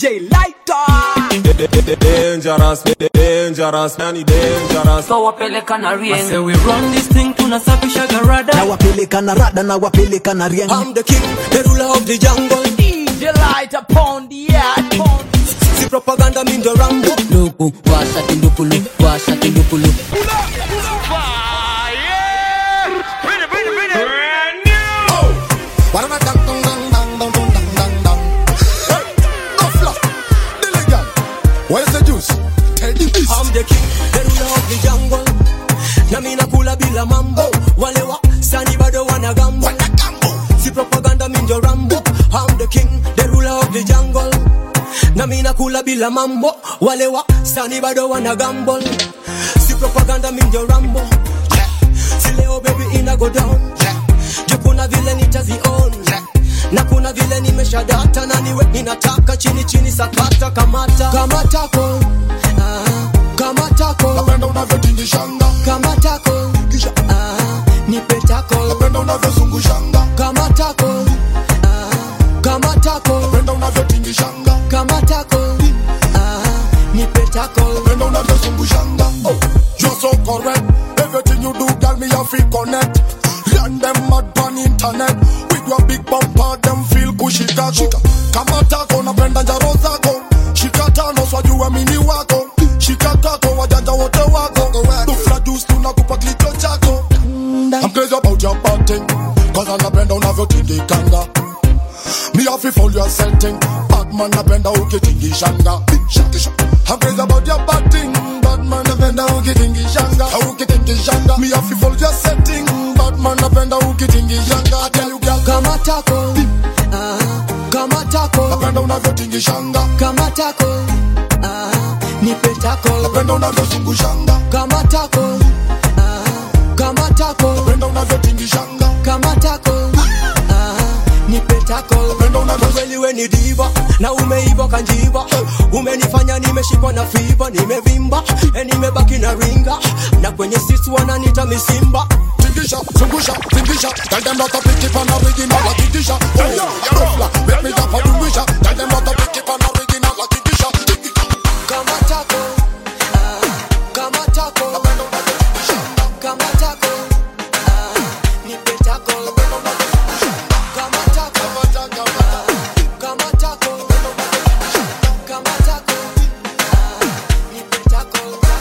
DJ Lighter. Dangerous, dangerous, nani dangerous. So wapeleka na rieng. I say we run this thing tunasafisha garada. Na wapeleka na rada, na wapeleka na rieng. I'm the king, the ruler of the jungle. DJ Lighter upon the air. Si propaganda mean the rambo. Luku, washa kindukulu, washa kindukulu. Where's the juice? Tell the beast. I'm the king, the ruler of the jungle. Na mina kula bila mambo. Walewa, sani bado wana gambo. Si propaganda minjo rambo. I'm the king, the ruler of the jungle. Na mina kula bila mambo. Walewa, sani bado wana gambo. Si propaganda minjo rambo. Si leo baby ina go down. Jukuna vile nitazion. Na kuna vile nimesha data na niwe ninataka chini chini sakata kamata kamatako kamatako napenda unavyotingishanga kamatako kisha nipetako napenda unavyozungushanga kamatako kamatako napenda unavyotingishanga kamatako nipetako napenda unavyozungushanga. Oh, you're so correct. Everything you do, girl, me have to connect. Learn them mad on internet. With your big bumper, them feel kushika shika. Kamatako napenda njaro zako. Shikata no swajua mini wako. Shikatako wajanja wote wako. Dufla juice tunakupa klito chako. I'm crazy about your batting. Cause I napenda unavyotindikanga. Me have to follow your setting. Batman napenda ukitingishanga. I'm crazy about your batting. Batman napenda ukitingishanga. Ukitingishanga. Me have to follow your setting. Batman napenda ukitingishanga. I tell you girl, kamatako kamatako napenda unavyotingishanga. Kamatako nipetako napenda unavyozungushanga. Kamatako kamatako napenda unavyotingishanga. Kamatako nipetako napenda unavyozeli we ni diva na umeiva kanjiva. Umenifanya nimeshikwa na fever, nimevimba nimebaki na ringa na kwenye sisi wananita misimba. Tingisha, zungusha, tingisha. Tell them not to pick it on original like tingisha. Oh, you're make me jump and do wisha. Tell them not to pick it on original like tingisha. Kamatako, kamatako, kamatako, nipetako, kamatako, kamatako, kamatako, nipetako.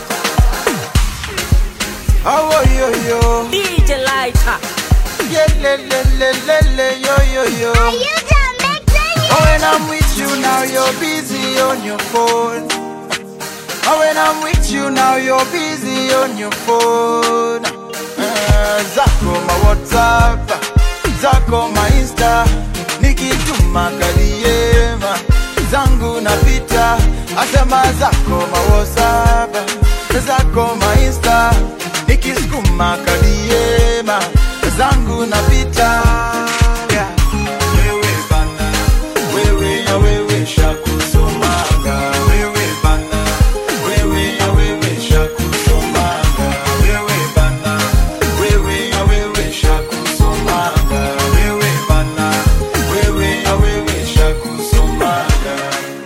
Oh yo yo, DJ Lighter. yeah le yo yo yo. Are you done mixing? Oh, when I'm with you now, you're busy on your phone. Oh, when I'm with you now, you're busy on your phone. Zako ma WhatsApp, zako ma Insta, nikituma kadiema, zangu napita, asema zako ma WhatsApp, zako ma Insta, nikisukuma kadiema, zangu napita. Yeah. Wewe bana, wewe ya wewe shakusomaga. Wewe bana, wewe ya wewe shakusomaga. Wewe bana, wewe ya wewe shakusomaga. Wewe bana, wewe ya wewe shakusomaga.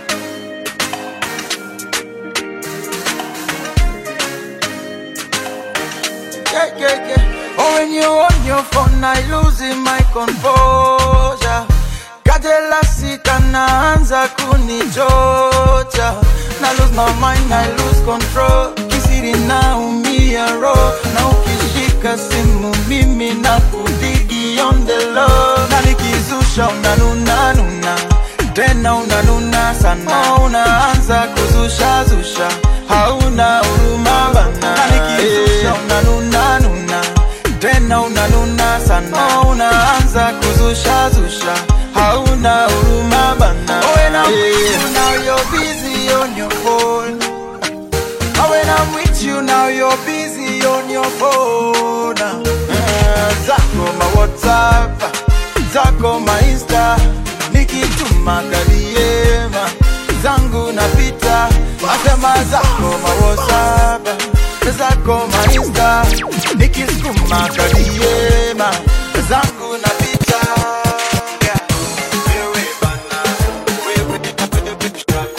Yeah. Oh, when you on your phone, I losing my composure. Kadela sika naanza kunichocha. Na lose my mind, I lose control. Kisiri naumia roho. Na ukishika simu mimi na kudigi on the low. Na nikizusha unanuna. Tena unanuna sana. Unaanza kuzusha. Hauna huruma bana. Na nikizusha unanuna. Tena unanuna sana. Unaanza kuzusha. Hauna huruma bana. Oh, when I'm with you now you're busy on your phone. Oh, when I'm with you now you're busy on your phone. Zako ma WhatsApp, zako ma Insta, nikituma kadiema, zangu napita. Asema zako ma WhatsApp, zako ma Insta, nikisukuma kadiema, zangu napita. Wewe bana, wewe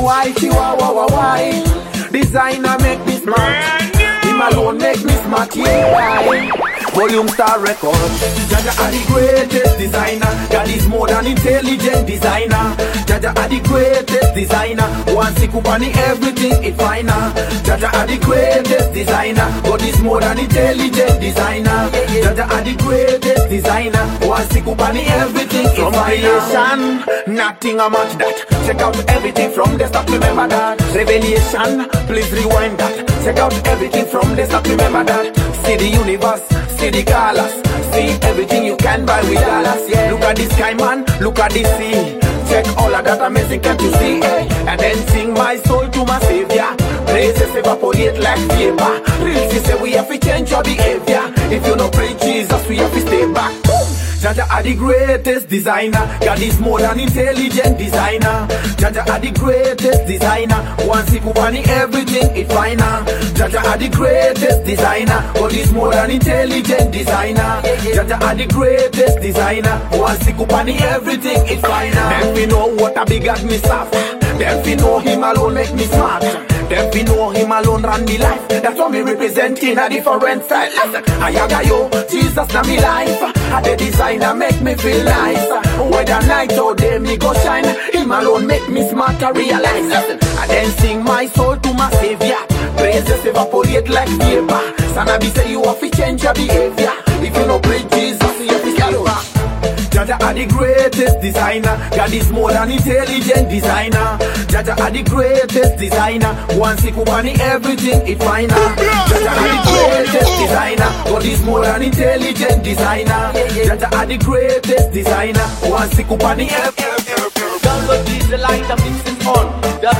why, why? Designer make me smart. Him alone make me smart, yeah. Volume Star Records. Jaja are the greatest designer. God is more than intelligent designer. Jaja are the greatest designer. One Sikubani, everything it finer. Jaja are the greatest designer. God is more than intelligent designer. Jaja are the greatest designer. One Sikubani, everything from creation. Nothing amount that. Check out everything from the start, remember that. Revelation, please rewind that. Check out everything from the start, remember that. See the universe, see the colors, see everything you can buy with dollars, yeah. Look at the sky, man, look at the sea. Check all of that amazing, can't you see, eh? And then sing my soul to my savior. Praises evaporate like vapor. Real say we have to change our behavior. If you don't pray Jesus, we have to stay back. Jaja are the greatest designer. God is more than intelligent designer. Jaja are the greatest designer. One Sikubani, everything it finer. Jaja are the greatest designer. God is more than intelligent designer. Jaja are the greatest designer. One Sikubani, everything it finer. Then we know what a big God me serve. Then we know him alone make me smart. Then we know him alone run me life. That's what me representing a different style. Listen, Ayaga yo, Jesus na me life. The designer make me feel nice. Whether night or day me go shine. Him alone make me smart to realize. Listen, I then sing my soul to my savior. Praises evaporate like vapor. Sanabi say you have to change your behavior. If you no pray Jesus, you have to stay back. Jaja are the greatest designer. God is more than intelligent designer. Jaja are the greatest designer. One Sikubani, everything it finer. Jaja are the greatest designer. God is more than intelligent designer. Jaja are the greatest designer. One Sikubani, everything. Download DJ Lighter, mix it on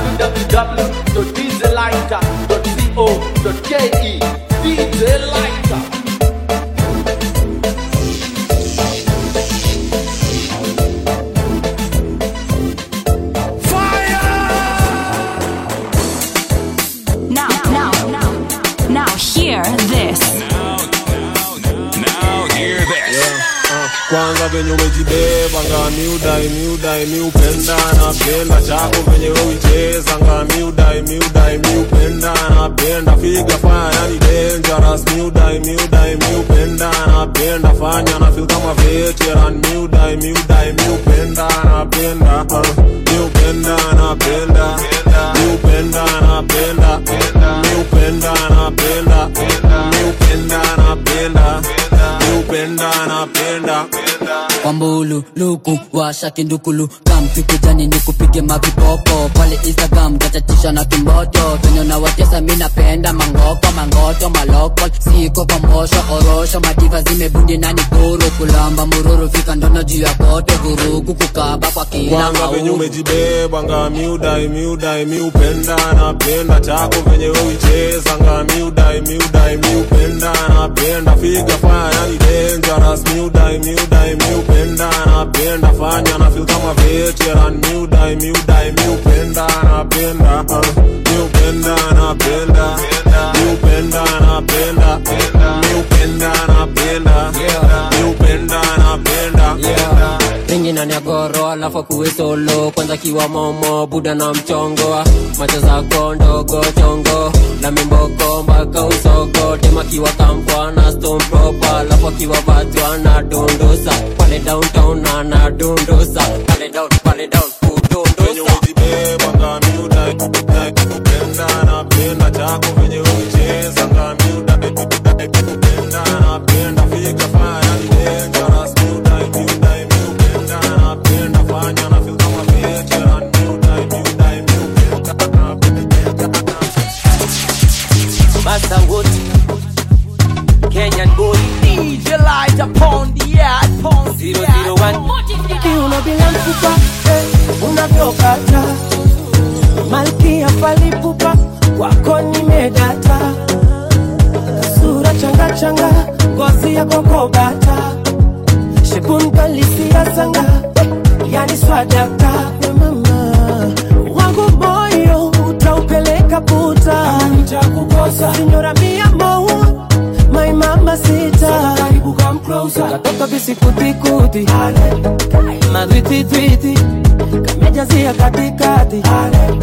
www.djlighter.co.ke. DJ Lighter. Hear this. Now hear this. Kwanza venye umejibeba nga mi upenda napenda chako venye uicheza nga mi upenda napenda figa fanya ni dangerous mi upenda napenda fanya na feel kama veteran mi upenda napenda mi upenda napenda mi upenda napenda mi upenda napenda mi upenda napenda mi upenda napenda Wambulu, luku, washa kindukulu. Kam tukujani nikupige mavipopo. Pale Instagram, tachatisha na kimboto. Venyo na watesa mina penda mangoto, maloko. Siko pamosho, orosho, madiva zimebundi na nikuru. Kulamba mururu, fika ndono juu ya kote. Gurugu kukaba kwa kila mauru. Wanga venye umejibeba nga mi upenda napenda chako venye uicheza nga mi upenda napenda figa fanya ni dangerous mi upenda napenda fanya na feel kama veteran mi upenda napenda mi upenda napenda mi upenda napenda mi upenda napenda mi upenda napenda Ringi na nyagoro alafu kuwe solo. Kwanza kiwa momo, buda na mchongo. Macho zako ndogo chongo na mimboko mpaka usogo. Tema kiwa kampwa na stone proper. Alafu kiwa batu anadondosa. Pale downtown anadondosa. Pale down kudondosa. venye umejibeba nga mi upenda napenda chako venye uicheza nga mi upenda napenda figa fanya ni dangerous mi upenda napenda fanya na feel kama veteran mi upenda Master Wood, Kenyan boy, DJ Lighter, pound the yard, pound the 001. Kiuno bila mfupa, unavyokata Malkia Falipupa, wako nimedata. Sura changa, ngozi ya kokobata. Shepun kalisi ya sanga, yani swadaka. Mama, wangu moyo, utaupeleka puta. Nitakukosa, signora mia mo, my mama sita. Karibu come closer, katoka bisi kuti madwiti, kamejazia katikati.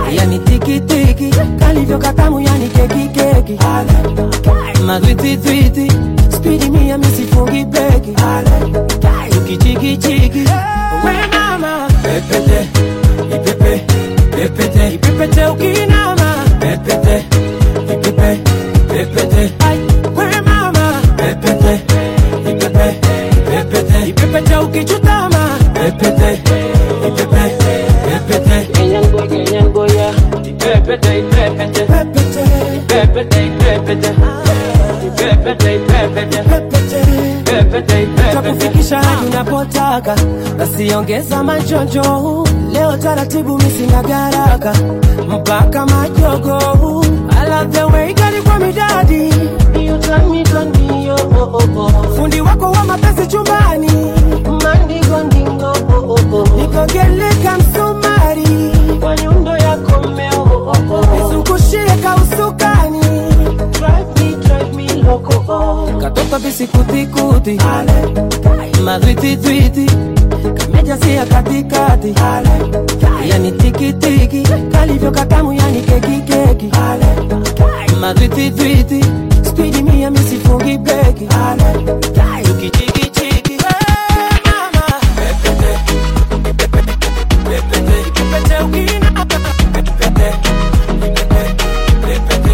yani tiki tiki, kalivyo katamu yani keki keki. Madwiti twiti, speedy mia misifungi breki. Ukichiki chiki, we mama. Pepete, ipepe, pepete, ipepete ukinama. Pepete, ipepe, pepete, ay, we mama. Pepete, ipepe, pepete, ipepete ukichutama. Pepete, ipepe, pepete, kenyan goya. Pepete, pepete, pepete, pepete, pepete, pepete, pepete, takufikisha hadi unapotaka, nasiongeza majonjo. Leo taratibu misina garaka, mpaka majogo. I love the way you kwa midadi, you turn me fundi wako wa mapenzi chumbani, mandingo ndingo. Nikogeleka msumari, kwa nyundo yako meo. Nizungushie kausukani, drive me loco. Katoka bisikuti kuti, madwiti twiti, kameja siya katikati, yani tiki tiki, kalivyo katamu yani keki keki. Madwiti twiti, speedy mia misifungi breki. Ukichiki chiki, mama. Pepete, pepete, pepete ukina. Pepete, pepete,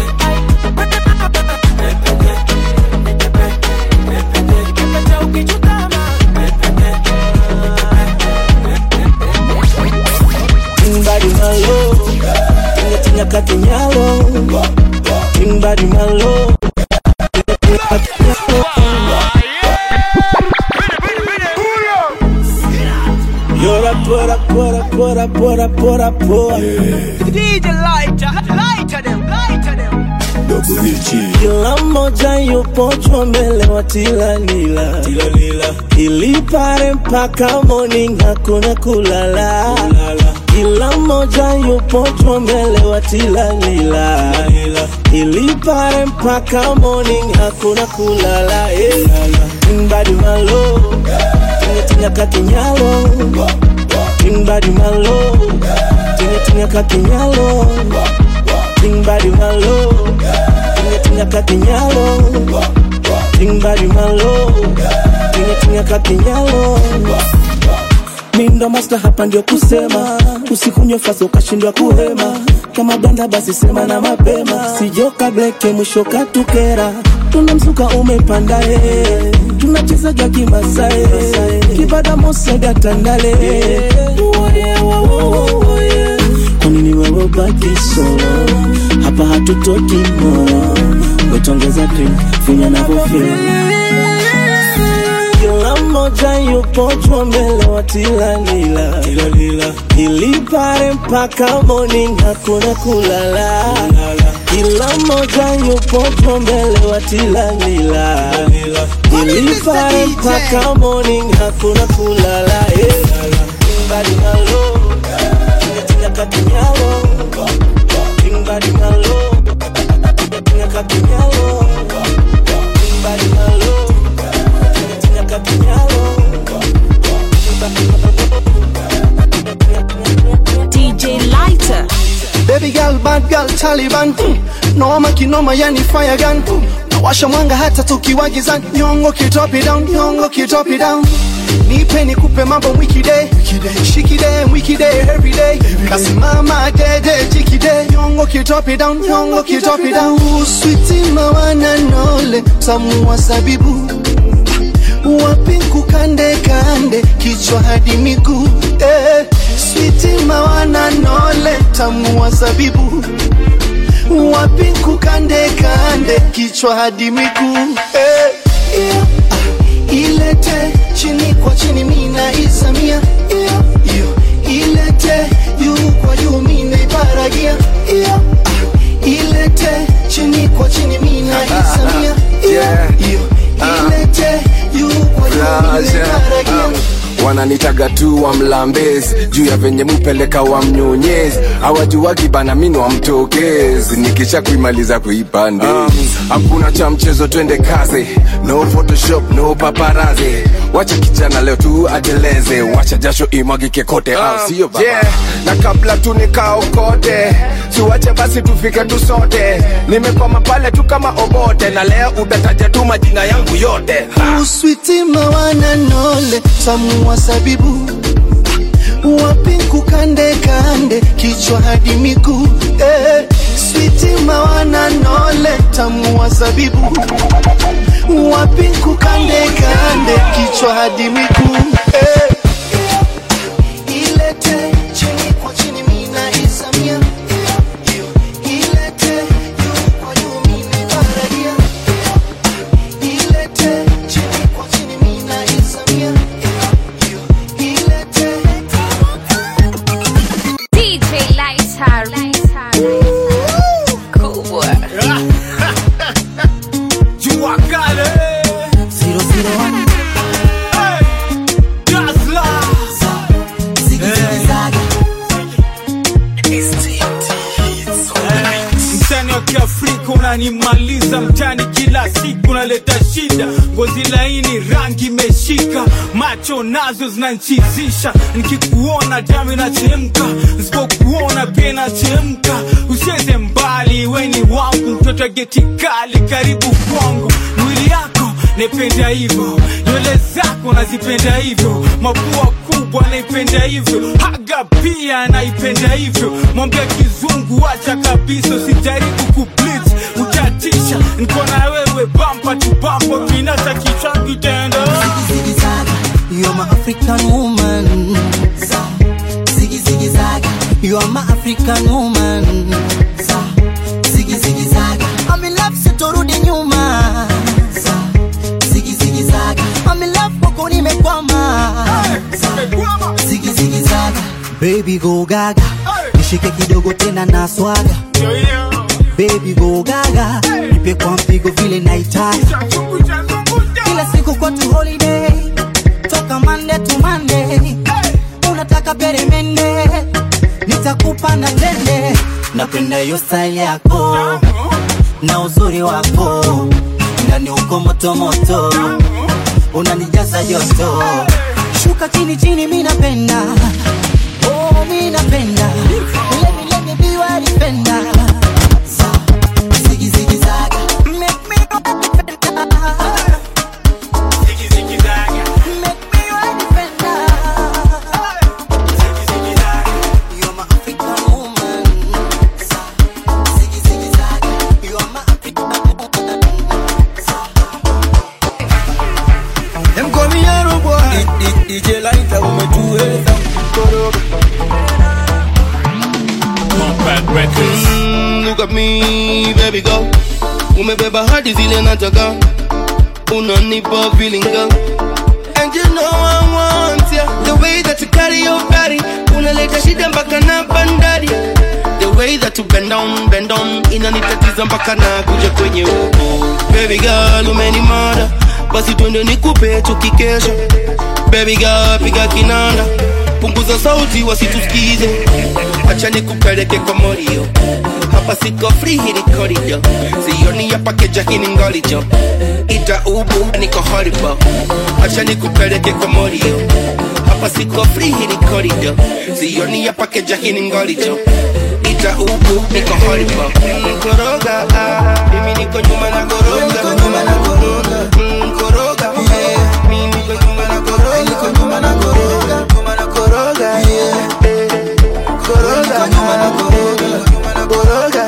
pepete ukichutama. Body malo, tinga kati nyalo. Body malo. You're a pora. DJ lighter them. Kila moja yupo mbele wa tilalila. Ilipare mpaka morning hakuna kulala. Kila moja yupo mbele wa tilalila. Ilipare mpaka morning hakuna kulala. Body malo, tinga kati nyalo. Body malo, tinga kati nyalo. Body malo, tinga kati nyalo. Body malo, tinga kati nyalo. Mindo master hapa ndio kusema, usikunywe fasa ukashindwa kuhema. Kama blanda basi sema na mapema, sijoka bleke mwisho katukera. Tunamsuka umepanda tunacheza jaki masai, kibada mosega tandale. Kwa nini wewe baki solo, hapa hatutoki moro. Wetongeza drink, finya na bofili. Kila moja yupo mbele wa tilalila. Ilipare mpaka morning hakuna kulala. Kila moja yupo mbele wa tilalila. Ilipare mpaka morning hakuna kulala. Body malo, tinga kati nyalo. Body malo, tinga kati nyalo. Body malo, tinga kati nyalo. DJ Lighter. Baby girl, bad girl, Taliban. Noma kinoma yani fire gun. Nawasha mwanga hata tukiwa gizani. Nyongo kitopi down. Nipe nikupe mambo wikide. Shikide, wikide, everyday. Kasimama dede, jikide. Nyongo kitopi down. Sweetie mawana nole, tamu wa sabibu. Wapinku kande, kichwa hadi miguu. Sweetie mawana nole, tamu wa sabibu. Wapinku kande, kichwa hadi miguu. Ilete chini kwa chini mina isamia. Ilete yu kwa yu mina iparagia. Ilete chini kwa chini mina isamia. Ilete yu kwa yu mina iparagia. wananitaga tu wa mlambezi juu ya venye mupeleka wa mnyonyezi hawajuwagi bana mimi wa mtokezi nikisha kuimaliza kuipande hakuna cha mchezo twende kazi no photoshop no paparazzi wacha kijana leo tu ajeleze wacha jasho imwagike kote au sio baba yeah. Na kabla tu nikaokote siwache basi tufike tu sote nimekoma pale tu kama obote na leo utataja tu majina yangu yote uswitima wananole tamu wa sabibu wapinku kande kande kichwa hadi miguu switima wananole tamu wa sabibu wapinku kande kande kichwa hadi miguu ilete chini kwa chini mina isamia ilete yu kwa yu mina baradia ilete chini kwa chini mina isamia ilete DJ Lighter cool boy Juakale 001 Mtani wa Kiafrika unanimaliza mtani kila siku naleta shida ngozi laini rangi meshika macho nazo zinanchizisha nikikuona damu inachemka nisipokuona pia inachemka usiende mbali weni wangu mtoto geti kali karibu kwangu mwili yako naipenda hivyo nywele zako nazipenda hivyo mapua kubwa naipenda hivyo haga pia naipenda hivyo mwambia kizungu acha kabisa usijaribu kuplit utatisha niko na wewe bumper to bumper kinasa kichwa kitendo You are my African woman Ziggy ziggy zaga You are my African woman Ziggy ziggy zaga I'm in love sitorudi nyuma Ziggy ziggy zaga I'm in love wako nimekwama Ziggy ziggy zaga Baby go gaga Nishike kidogo tena na swaga Baby go gaga Nipe kwa mpigo vile naitaka Kila siku kwa tu holiday Toka Monday to Monday Unataka peremende Nitakupa na tende Napenda yo style yako Na uzuri wako Ndani uko moto moto Unanijaza joto Shuka chini chini mi napenda Oh mi napenda Let me be your defender Ziggy ziggy zaga Make me your defender Ziggy ziggy zaga Make me your defender Ziggy ziggy zaga You're my African woman Ziggy ziggy zaga You're my African woman Them call me Arrow boy DJ Lighter umetuweza Look at me, baby girl. Umebeba hadi zile nataka. Unanipa feeling girl. And you know I want ya. The way that you carry your body. Unaleta shida mpaka na bandari. The way that you bend down. Inanitatiza mpaka na kuja kwenye uko. Baby girl, umenimada. Basi twende nikupe tukikesha. Baby girl, piga kinanda. Punguza sauti wasitusikize. Acha nikupeleke kwa morio. Hapa siko free hii ni corridor. Sioni ya pakeja hii ni ngolijo. Ita ubu niko horibo. Acha nikupeleke kwa morio. Hapa siko free hii ni corridor. Sioni ya pakeja hii ni ngolijo. Ita ubu niko horibo. Koroga mimi niko nyuma na koroga. Koroga mimi niko nyuma na koroga. Niko nyuma na koroga. Koroga Koroga nyuma na koroga Koroga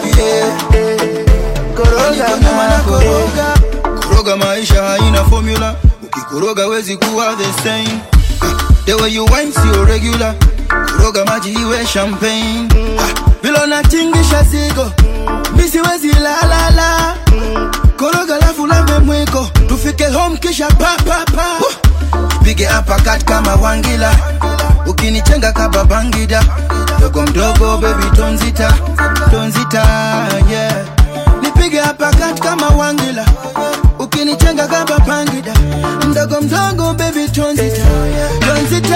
Koroga koroga Koroga maisha haina formula Ukikoroga wezi kuwa the same The way you wine sio regular Koroga maji iwe champagne Bilo na tingisha zigo Misi wezi la Koroga lafu lambe mwiko Tufike home kisha pa Pige uppercut kama Wangila Ukinichenga kaba bangida Dogo mdogo baby tonzita yeah Nipige uppercut kama Wangila Ukinichenga kaba bangida Dogo mdogo baby tonzita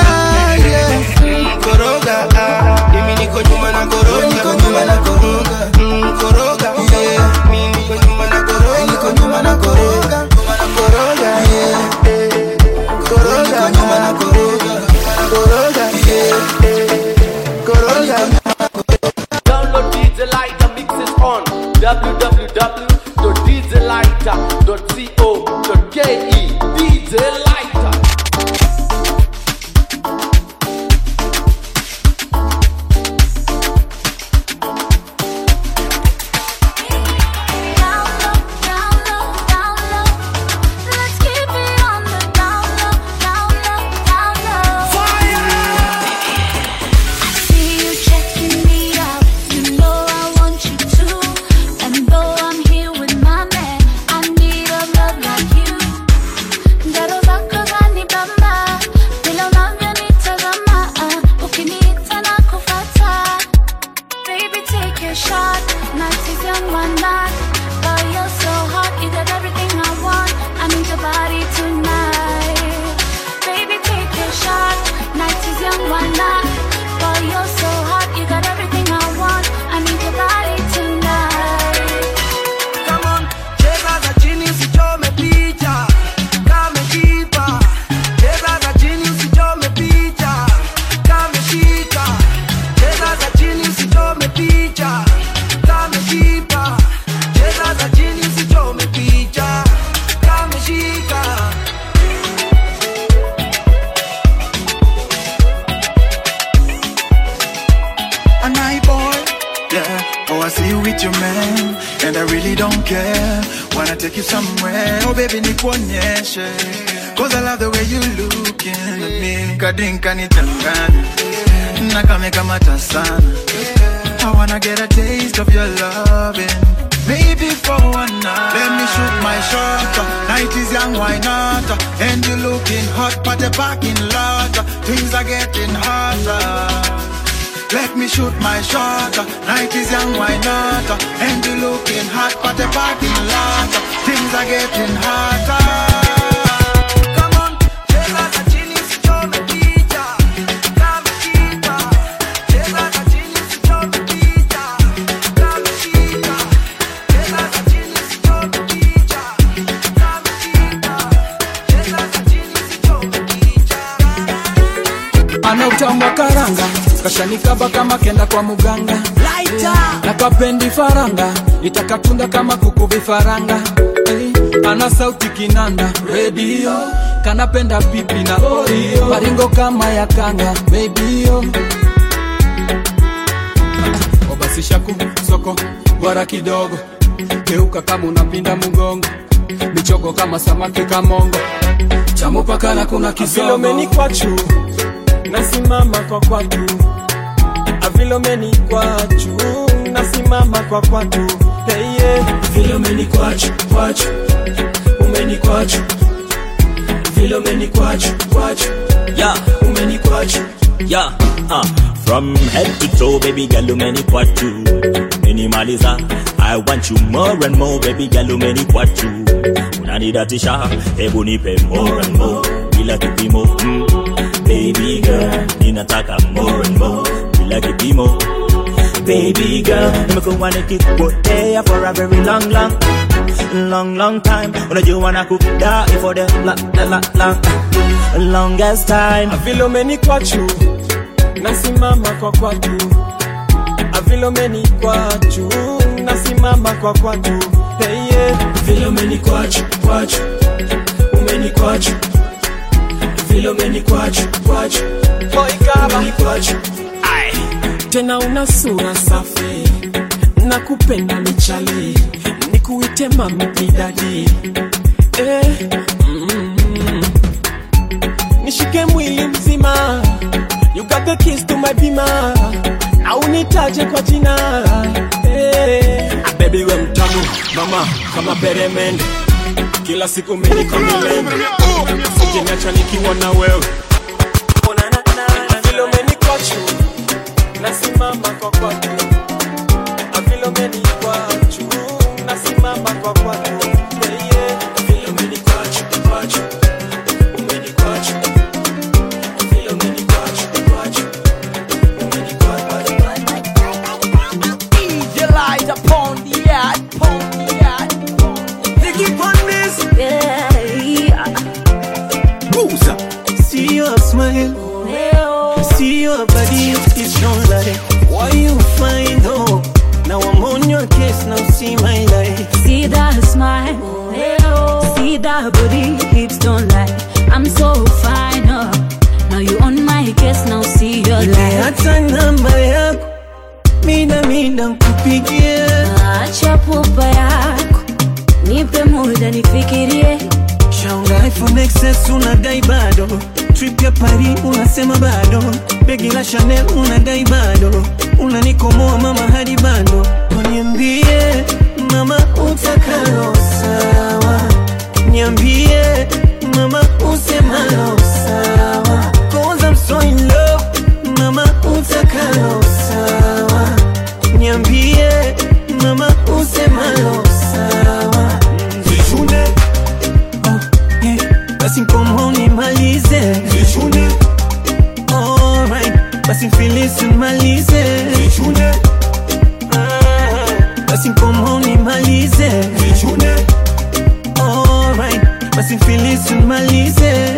Download DJ Lighter, mix it on www.djlighter.co.ke. DJ Lighter. Cause I love the way you looking at me. Kadinka ni tangana nakame kama tasana. I wanna get a taste of your loving, maybe for one night. Let me shoot my shot. Night is young, why not? And you looking hot, but the parking lot. Things are getting hotter. Let me shoot my shot. Night is young, why not? And you looking hot, but the parking lot. Things are getting hotter. Ana utamu wa karanga, kashanikaba kama kenda kwa muganga. Lighter! Na kapendi faranga, itakatunda kama kuku vifaranga. Ana sauti kinanda, radio, kanapenda pipi na Oreo. Maringo kama ya kanga, baby yo. Obasi shaku, soko, wara kidogo. Geuka kama unapinda mugongo. Michogo kama samaki kamongo. Chamupa kana kuna kisogo. Filomeni kwachu, nasimama kwa kwatu. Filomeni kwachu, nasimama kwa kwatu. Hey yeah. Filomeni kwachu, kwachu, umeni kwachu. Filomeni kwachu, kwachu, yeah, umeni kwachu, yeah. From head to toe, baby girl, umeni kwachu. Minimaliza, I want you more and more, baby girl, umeni kwachu. Unanida tisha, hebu nipe more and more, bila kipimo. Baby girl, ninataka more and more, bila kipimo. Baby girl, nimekuwa nikikupotea for a very long time. Unajua wanna kudai for the longest time. Filomeni kwachu, nasimama kwa kwatu. Filomeni kwachu, nasimama kwa kwatu. Hey yeah. Filomeni kwachu, kwachu, umeni kwachu. Filomeni kwachu, kwachu, umeni kwachu. Tena una sura safi, nakupenda michali, nikuite mami daddy. Nishike mwili mzima, you got the keys to my bima, na unitaje kwa jina. Baby we mtamu, mama kama peremende. Kila siku mimi komelende. Usijeniacha nikiwa na wewe. Filomeni kwachu, nasimama kwa kwatu. Filomeni kwachu, nasimama kwa kwatu. Yeah, yeah. Filomeni kwachu, kwachu, umeni kwachu. Filomeni kwachu, kwachu, umeni kwachu. DJ Lighter upon the yard, Nicky on this. Booza. see your smile, see your body, it's don't lie. Why you find hope? Now I'm on your case, now see my life. See that smile, see that body, hips don't lie. I'm so fine, oh. Now you on my case, now see your life. Hata namba yako, mina kupigie. Acha pupa yako, nipe muda nifikirie. Shaunga iPhone XS unadai bado. Trip ya Paris unasema bado. Begi la Chanel unadai bado. Unanikomoa mama hadi bado. Niambie mama utakalo sawa. Niambie mama usemalo sawa. Cause I'm so in love. Mama utakalo sawa. Niambie mama usemalo sawa. Zishune basi nkomo nimalize. Zishune alright, basi mfilisi nimalize. Zishune basi nkomo nimalize. Zishune alright, basi mfilisi nimalize.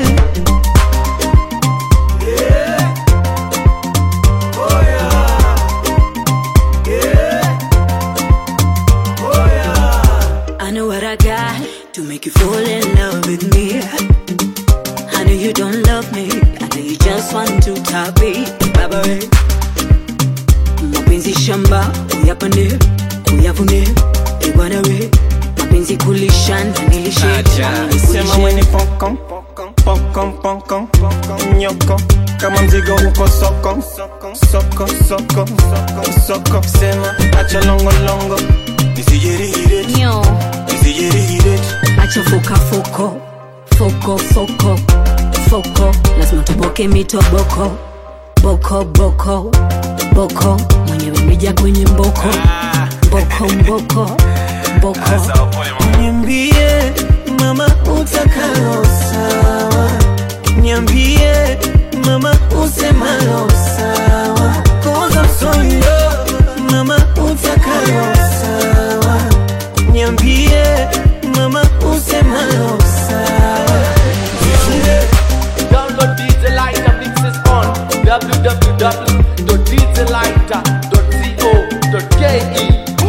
I know what I got to make you fall in love with me. I know you don't love me, I know you just want to top it. Baba we, mapenzi shamba, uyapande, uyavune, ibwana we. Mapenzi kulishana, nilishe. Sema weni pokon, nyoko. Kama mzigo uko soko. Sema acha longo. Nyo acha foko lazima tuboke mitoboko boko mwenyewe mija kwenye mboko niambie mama utakalo sawa. Niambie mama usemalo sawa. Cause I'm so in love. Mama utakalo sawa. Niambie mama usemalo sawa. Download DJ Lighter, mixes on www.djlighter.co.ke.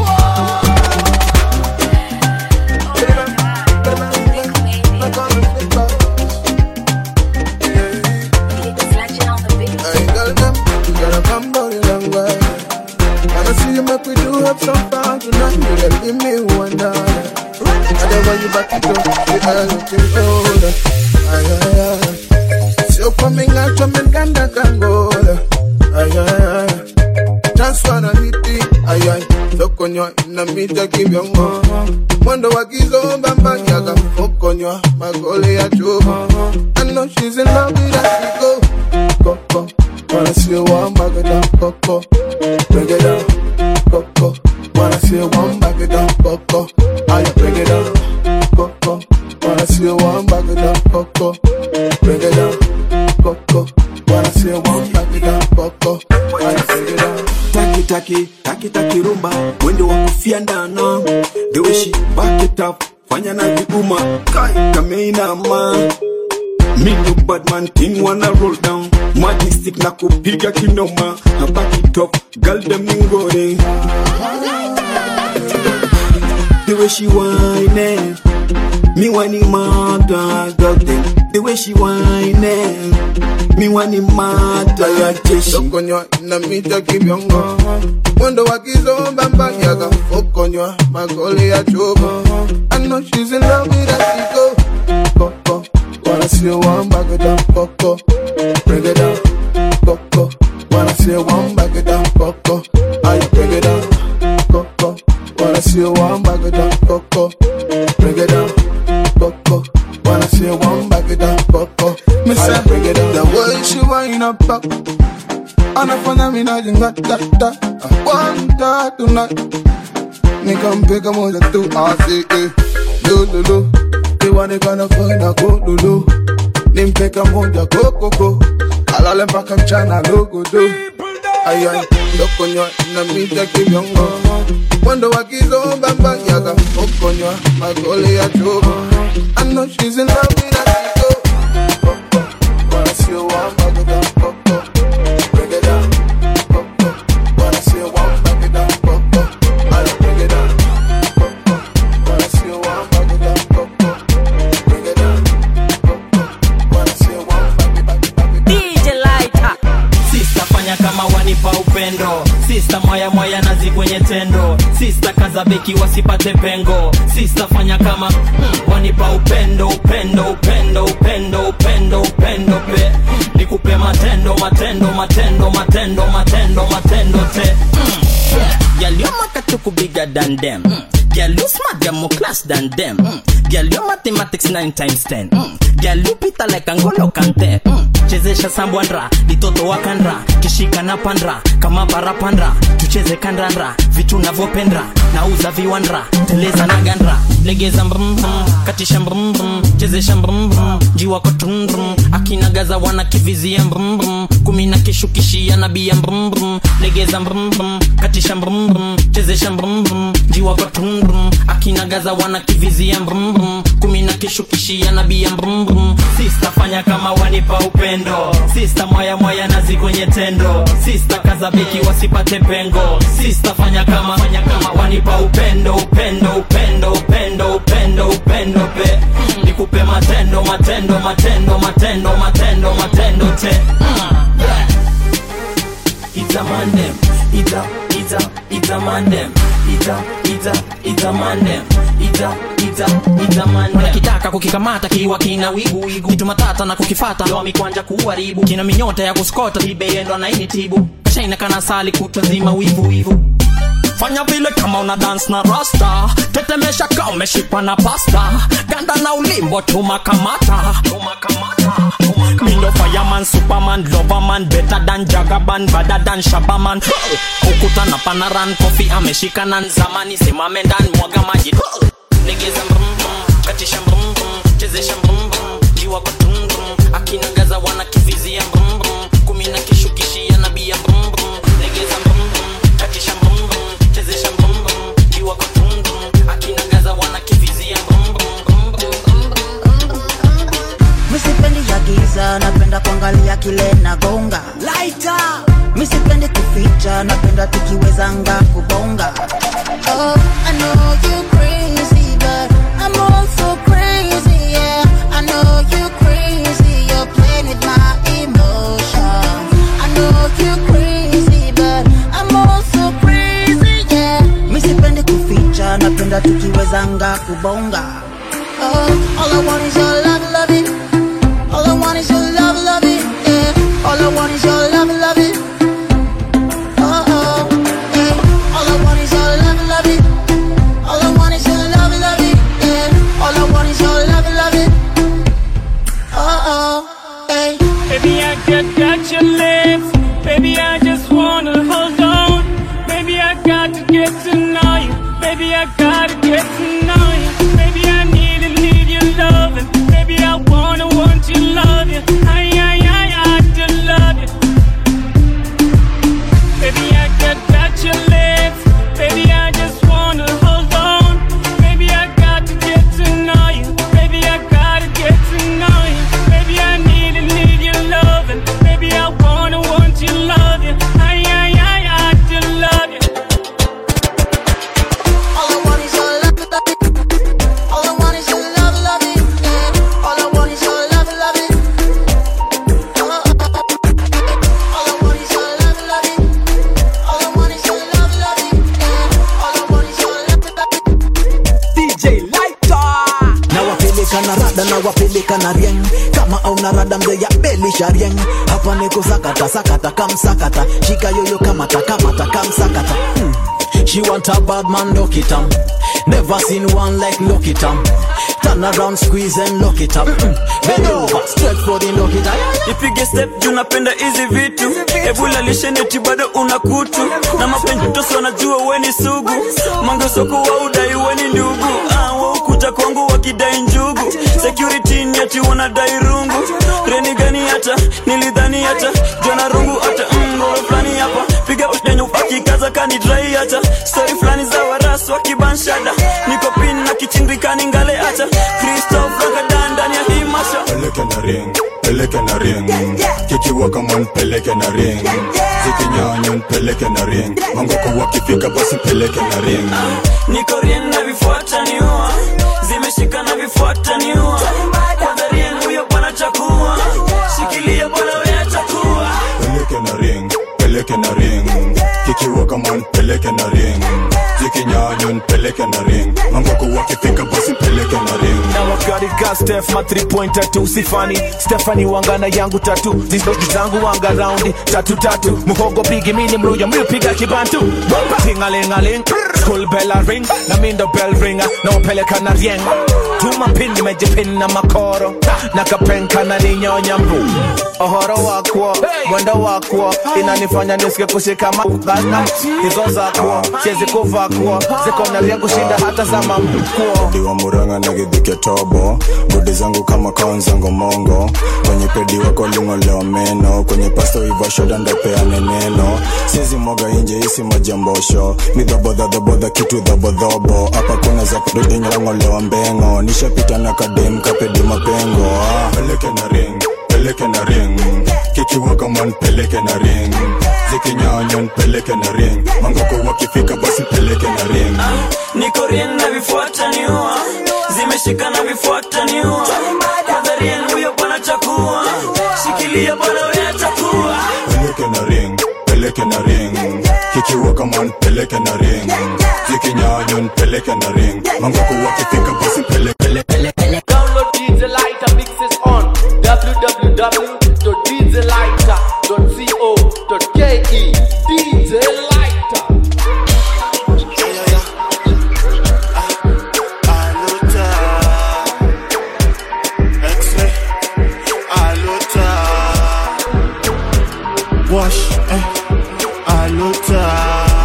Some fun tonight, you gotta give me $1. I don't want you back to go, you are looking older. Ay. So coming out from the Ganda Kangola. Ay. Just wanna hit it, ay. So con yo, na mita give you more. Wonder what is on Bamba Yaga, fuck on yo, my golly at you. I know she's in love with us, go. Wanna see you one bag of that, go. Bring it down. Coco, wanna see one bag of that coco. I bring it down, coco. Wanna see one bag of that coco. Bring it down, coco. Wanna see one bag of that coco. I bring it down. Taki rumba, wendo wa kufia ndano. The way she back it up, fanya na viuma. Kai kameina ma. Me no bad man thing wanna roll down. Magic stick na kupiga kinoma. I back it up, girl them ingore. The way she whining, me want him mad, girl them. The way she whining, me want him mad, Fuck on you, na mita give you more. Wonder what is on Bamba Yaga. Fuck on you, my golly at you. I know she's in love with us, go. Wanna see one bag of that coco. Bring it down, coco. Wanna see one bag of that coco. I bring it down, coco. Wanna see one bag of that coco. Bring it down, coco. Wanna see one bag of that coco. I bring it down. The way she wind up, and I find me not in that. I want that tonight. Me come pick a more than two. I say, do. They wanna gonna find a go do. Nimpeka moja go. Alale mpaka mchana logo do. Ay, lokonyo na mita kibiongo. Wando wakizo Bamba Yaga. Okonyo, magole ya chogo. I know she's in love with us, go. Sister moya moya nazi kwenye tendo. Sister kaza beki wasipate pengo. Sister fanya kama wanipa upendo upendo upendo upendo upendo upendo pe. Nikupe matendo matendo matendo matendo matendo matendo te. Girl, your makatuku bigger than them. Girl, you smart, you're more class than them. Girl, your mathematics 9 times 10. Girl, you pita like Angolo Kante. Chezesha sambwandra, litoto wakandra. Kishika na pandra, kama parapandra. Tucheze kandandra, vitu navopendra. Nauza viwandra, teleza na gandra. Legeza mbrum brum, katisha mbrum brum. Chezesha mbrum brum, jiwa kotrum brum. Akina gaza wana kivizia mbrum brum. Kumina kishukishia nabia mbrum brum. Legeza mbrum brum, katisha mbrum brum. Chezesha mbrum brum, jiwa kotrum brum. Akina gaza wana kivizia mbrum brum. Kumina kishukishia nabia mbrum brum. Sister fanya kama wanipa upendo. Sister moya moya nazi kwenye tendo. Sister kaza beki wasipate pengo. Sister fanya kama wanipa upendo upendo upendo upendo upendo upendo pe. Nikupe matendo matendo matendo matendo matendo matendo te. It's a man them. It's a man them. It's a man them. It's a man them. Kitaka kukikamata kiwa kina wigu kitu matata na kukifata ndo mikwanja kuharibu kina minyota ya kuskota ibeendo na initibu kashaina kana sali kutazima wivu fanya vile kama una dance na rasta tetemesha kama umeshikwa na pasta ganda na ulimbo tumakamata Mindo fireman, superman, loverman, better than Jagaban, badder than Shabaman. Ukuta na panaran, kofi ameshika na zamani, simame ndani mwaga maji. Legeza mbrum brum, katisha mbrum brum, chezesha mbrum brum, jiwa kutrum brum, akina gaza wana kivizia mbrum brum, kumina kishukishia nabia mbrum brum. Legeza mbrum brum, katisha mbrum brum, chezesha mbrum brum, jiwa kutrum brum, akina gaza wana kivizia mbrum brum. Misipendi ya giza, napenda kuangalia kile na gonga Lighter. Misipendi kuficha, napenda tukiwezanga kubonga. Oh, I know you crazy, but I'm also crazy, yeah. I know you crazy, you're playing with my emotions. I know you crazy, but I'm also crazy, yeah. Misipendi kuficha, napenda tukiwezanga kubonga. Oh, all I want is your love, love it. All I want is your love, love it, yeah. All I want is your love, love it. Oh, oh, yeah. All I want is your love, love it. All I want is your love, love it, yeah. All I want is your love, love it. Oh, oh, hey. Baby, I got your lips. Baby, I just wanna hold on. Baby, I got to get to know you. Baby, I gotta get to know you. Baby, I need your loving. Baby, I want you, love you. I do love you. Baby, I got your lips. Baby, I just wanna hold on. Baby, I got to get to know you. Baby, I gotta get to know you. Baby, I need your loving. Baby, I want you, love you. I do love you. All I want is your love, love it. All I want is your love, love it, yeah. All I want is your love, love it. All I want is your love, love it. All I want is your love, love it, yeah. All I want is your love, love it. DJ Lighter. Na wapeleka na rada na wapeleka na rieng. Kama au na rada mzeya belisha rieng. Hapa niko sakata sakata kamsakata. Shika yoyo kamata kamata kamsakata. She want a bad man, lock it up. Never seen one like lock it up. Turn around, squeeze and lock it up. Bend over, stretch for the lock it up. Ipige step juu napenda hizi vitu. Ebula lisheneti bado unakutu. Na mapenzi toso wanajua weni sugu. Mango soko wa udai weni ndugu. Waukuta kwangu wakidai njugu. Security nyati wanadai rungu. Reni gani hata, nilidhani hata. Jona rungu hata, flani hapa. Piga ushenyo fakikaza kani dry hata. Story flani za warasu wakibanshada. Niko pin na kichindikani ngale hata. Christophe Ragadan ndani ya hii masha. Peleke na ring Kikiwa kama npeleke na ring Zikinyanya npeleke na ring Mango kuwa kifika basi peleke na ring Niko rien na vifuata niua Zimeshika na vifuata niua Kwanza rien huyo bwana chakua Shikilia bwana wea chakua Peleke na ring Kikiwa zikiwaka man peleke na ring, zikinyanya peleke na ring, mangoko wakifika basi peleke na ring. Now I got it, got Steph, my 3-point tattoo, Sifani, Stephanie wangana yangu tattoo, zizoji zangu wanga roundi, tatu, muhogo bigi mini mluya, mlipiga kibantu, ting-a-ling-a-ling, school bell a ring, na mindo bell ringer, na upeleka na rieng, tuma pin nimejipin na makoro, nakapenka na ninyonya mbu, ohoro wakwo, mwendo wakwo, inanifanya nisike kushika makugana, hizo zakwo, siezi kuvakwo, ziko na rieng kushinda hata za mamkwo. Diwa muranga na gidhike tobo, budi zangu kama kaunzango mongo, kwenye pedi wako lingolewa meno, kwenye pasto iva shoda ndapea neneno, siezi moga inje isi majambosho, mi dhobo kitu dhobo, hapa kuna za kududi nyorangolewa mbengo, nishapita na kadem kapedi mapengo, peleke na ring, kikiwaka man peleke na ring, zikinyanyan peleke na ring, mangoko wakifika basi peleke na ring. Niko rien na vifuata niua, zimeshika na vifuata niua, kwanza rien huyo bwana chakua, shikilia bwana wewe chakua. Peleke na ring, kikiwaka man peleke na ring, zikinyanyan peleke na ring, mangoko wakifika basi peleke. Download DJ Lighter, mixes on www.djlighter.co.ke. DJ Lighter. Wash, Alota,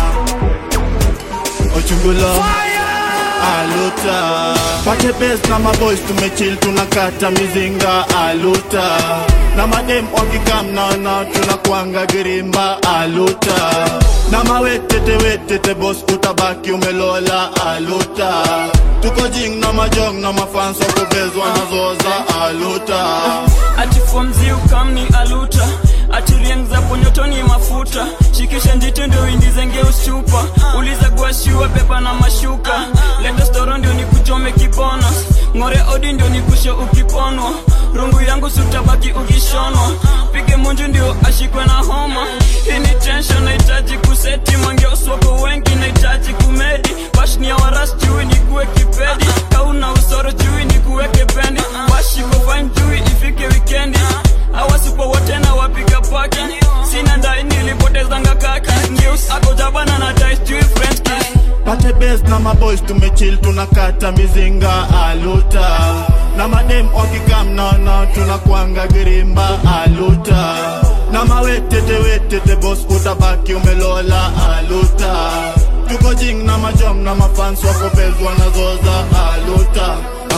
Ochungula, Alota. Pate best na maboys tumechill tunakata mizinga Alota. Na madem wakikam na tunakuanga girimba Alota. Na mawetete boss utabaki umelola Alota. Tuko jing na majong na mafans wako bezwa na zoza Alota. Ati fomzi ukamni Aluta, ati rieng za ponyotoni mafuta, shikisha njito ndio indizenge usupa, uliza guashiwa pepa na mashuka, leta storo ndio nikuchome kipona, ngore odi ndio nikushe ukiponwa, rungu yangu sutabaki ukishonwa, pige munju ndio ashikwe na homa, hini tension naitaji kuseti, mangeos wako wengi naitaji kumedi, bashni ya waras jui nikuwe kipedi, kauna usoro jui nikuweke pendi, washiko fine jui ifike wikendi, awasipo wote na wapiga paki, sina ndai nilipotezanga kaki, news ako jabana na dice jui French kiss. Pate best na maboys tumechill tunakata mizinga Alota. Na madem wakikam na tunakuanga girimba Alota. Na mawetete boss utabaki umelola Alota. Tuko jing na majom na mafans wako bezwa na zoza Alota.